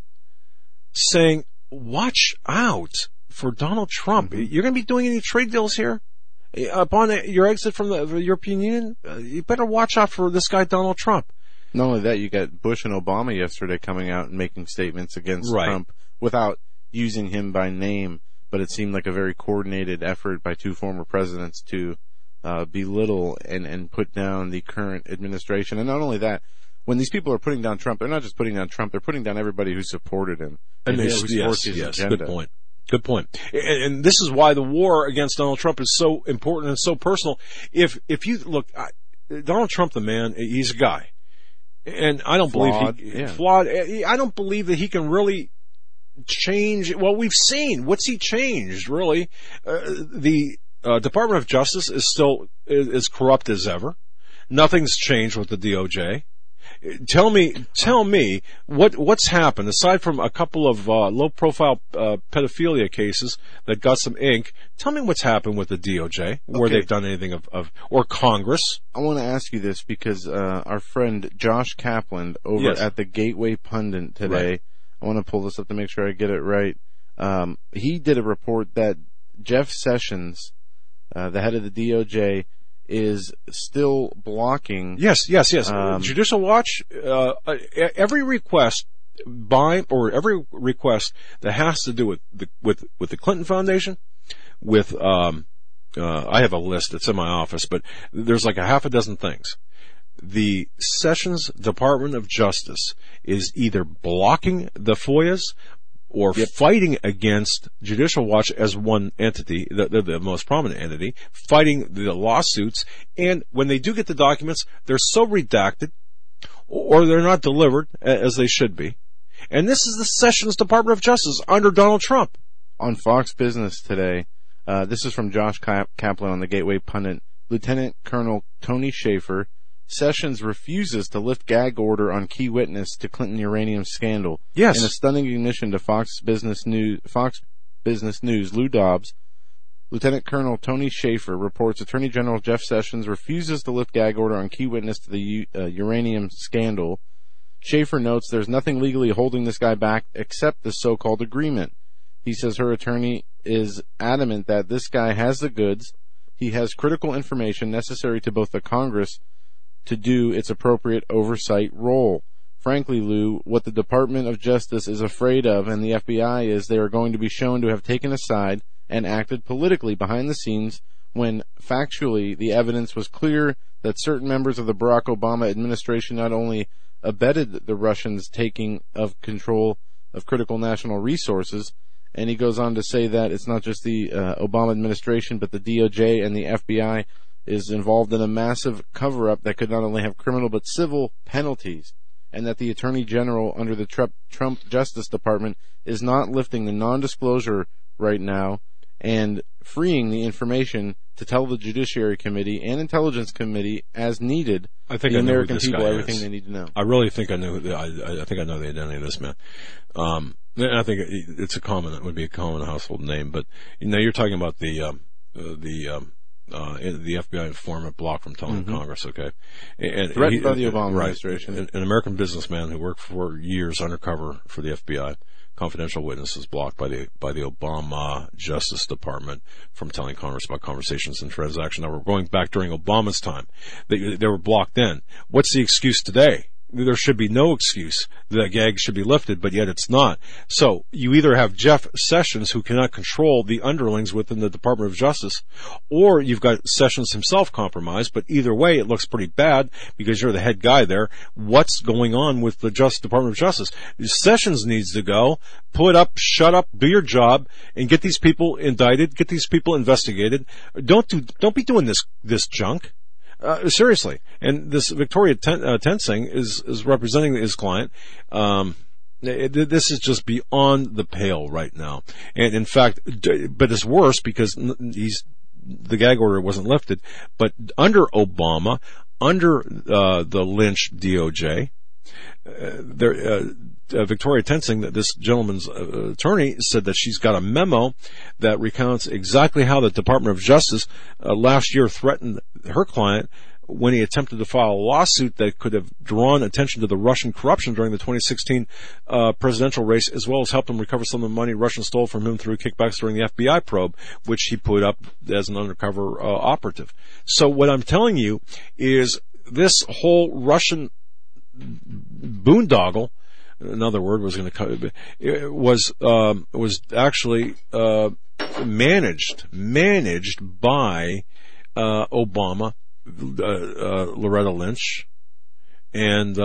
saying, watch out for Donald Trump. You're going to be doing any trade deals here? Upon your exit from the European Union, you better watch out for this guy, Donald Trump. Not only that, you got Bush and Obama yesterday coming out and making statements against Trump without using him by name, but it seemed like a very coordinated effort by two former presidents to belittle and put down the current administration. And not only that, when these people are putting down Trump, they're not just putting down Trump, they're putting down everybody who supported him. And who supports his agenda. Good point. And this is why the war against Donald Trump is so important and so personal. If you look, Donald Trump, the man, he's a guy. And I don't believe flawed. I don't believe that he can really change. Well, we've seen. What's he changed, really? The Department of Justice is still as corrupt as ever. Nothing's changed with the DOJ. Tell me what's happened aside from a couple of low-profile pedophilia cases that got some ink. Tell me what's happened with the DOJ, where they've done anything of or Congress. I want to ask you this because our friend Josh Kaplan over at the Gateway Pundit today. I want to pull this up to make sure I get it right. He did a report that Jeff Sessions, the head of the DOJ, is still blocking. Yes. Judicial Watch, every request every request that has to do with the Clinton Foundation, with I have a list that's in my office, but there's like a half a dozen things. The Sessions Department of Justice is either blocking the FOIAs or fighting against Judicial Watch as one entity, the most prominent entity, fighting the lawsuits. And when they do get the documents, they're so redacted or they're not delivered as they should be. And this is the Sessions Department of Justice under Donald Trump. On Fox Business today, this is from Josh Kaplan on the Gateway Pundit. Lieutenant Colonel Tony Shaffer, Sessions refuses to lift gag order on key witness to Clinton uranium scandal. Yes. In a stunning admission to Fox Business News, Lou Dobbs, Lieutenant Colonel Tony Shaffer reports Attorney General Jeff Sessions refuses to lift gag order on key witness to the uranium scandal. Shaffer notes there's nothing legally holding this guy back except the so-called agreement. He says her attorney is adamant that this guy has the goods. He has critical information necessary to both the Congress to do its appropriate oversight role. Frankly, Lou, what the Department of Justice is afraid of and the FBI is they are going to be shown to have taken a side and acted politically behind the scenes when factually the evidence was clear that certain members of the Barack Obama administration not only abetted the Russians' taking of control of critical national resources, and he goes on to say that it's not just the Obama administration, but the DOJ and the FBI is involved in a massive cover-up that could not only have criminal but civil penalties, and that the Attorney General under the Trump Justice Department is not lifting the non-disclosure right now and freeing the information to tell the Judiciary Committee and Intelligence Committee as needed. I think the I know American who this people guy everything is. they need to know. I really think I know. I think I know the identity of this man. And I think it would be a common household name. But you're talking about the FBI informant blocked from telling Congress. Okay, and threatened by the Obama administration. An American businessman who worked for years undercover for the FBI. Confidential witnesses blocked by the Obama Justice Department from telling Congress about conversations and transactions. Now we're going back during Obama's time. They were blocked then. What's the excuse today? There should be no excuse. The gag should be lifted, but yet it's not. So you either have Jeff Sessions, who cannot control the underlings within the Department of Justice, or you've got Sessions himself compromised, but either way it looks pretty bad because you're the head guy there. What's going on with the Department of Justice? Sessions needs to go, put up, shut up, do your job, and get these people indicted, get these people investigated. Don't be doing this junk. Seriously. And this Victoria Tensing is representing his client. This is just beyond the pale right now. And in fact, but it's worse because he's the gag order wasn't lifted. But under Obama, under the Lynch DOJ, Victoria Tensing, this gentleman's attorney, said that she's got a memo that recounts exactly how the Department of Justice last year threatened her client when he attempted to file a lawsuit that could have drawn attention to the Russian corruption during the 2016 presidential race, as well as helped him recover some of the money Russia stole from him through kickbacks during the FBI probe, which he put up as an undercover operative. So what I'm telling you is this whole Russian boondoggle, another word was going to come, was actually managed by Obama, Loretta Lynch, and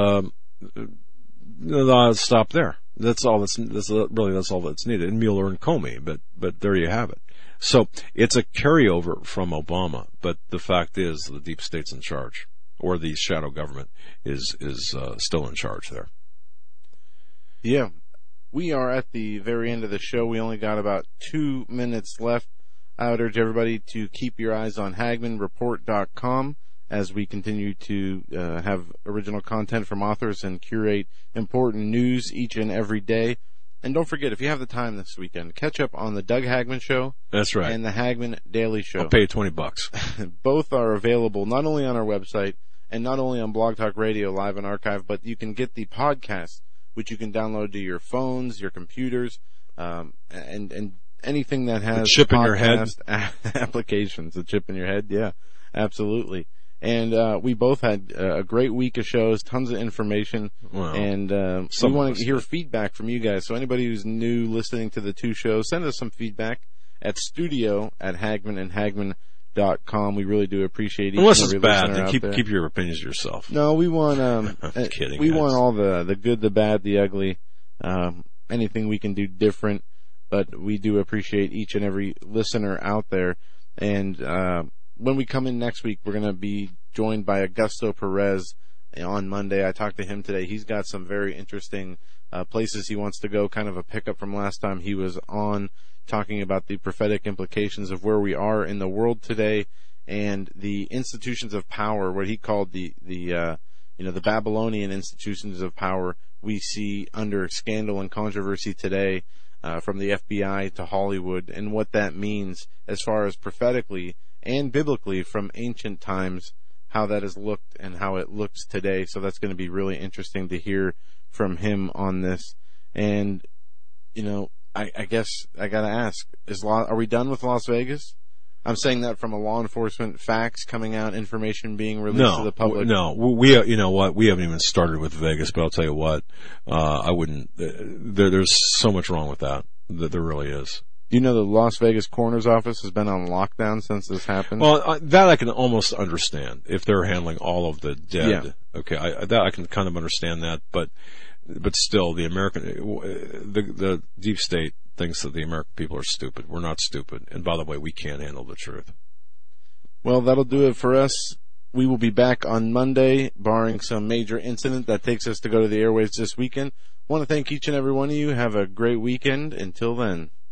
I'll stop there. That's all that's all that's needed. And Mueller and Comey, but there you have it. So it's a carryover from Obama, but the fact is the deep state's in charge, or the shadow government is still in charge there. Yeah. We are at the very end of the show. We only got about 2 minutes left. I would urge everybody to keep your eyes on HagmannReport.com as we continue to have original content from authors and curate important news each and every day. And don't forget, if you have the time this weekend, catch up on the Doug Hagmann Show. That's right. And the Hagmann Daily Show. I'll pay you $20. Both are available not only on our website and not only on Blog Talk Radio live and archive, but you can get the podcast, which you can download to your phones, your computers, and anything that has the chip in your head applications. The chip in your head, yeah, absolutely. And we both had a great week of shows, tons of information, and we want to hear feedback from you guys. So anybody who's new listening to the two shows, send us some feedback at studio@HagmannandHagmann.com. We really do appreciate each Unless and every it's bad, listener then out there. keep your opinions to yourself. No, we want I'm kidding, we guys. want all the good, the bad, the ugly, anything we can do different. But we do appreciate each and every listener out there. And when we come in next week, we're going to be joined by Augusto Perez on Monday. I talked to him today. He's got some very interesting places he wants to go, kind of a pickup from last time he was on, talking about the prophetic implications of where we are in the world today and the institutions of power, what he called the Babylonian institutions of power we see under scandal and controversy today, from the FBI to Hollywood, and what that means as far as prophetically and biblically from ancient times, how that has looked and how it looks today. So that's going to be really interesting to hear from him on this. And, I guess I got to ask, are we done with Las Vegas? I'm saying that from a law enforcement, facts coming out, information being released to the public. No, we haven't even started with Vegas, but I'll tell you what, I wouldn't, there's so much wrong with that there really is. Do you know the Las Vegas coroner's office has been on lockdown since this happened? Well, that I can almost understand if they're handling all of the dead. Yeah. Okay, I can kind of understand that, but still, the deep state thinks that the American people are stupid. We're not stupid. And by the way, we can't handle the truth. Well, that'll do it for us. We will be back on Monday, barring some major incident that takes us to go to the airwaves this weekend. I want to thank each and every one of you. Have a great weekend. Until then.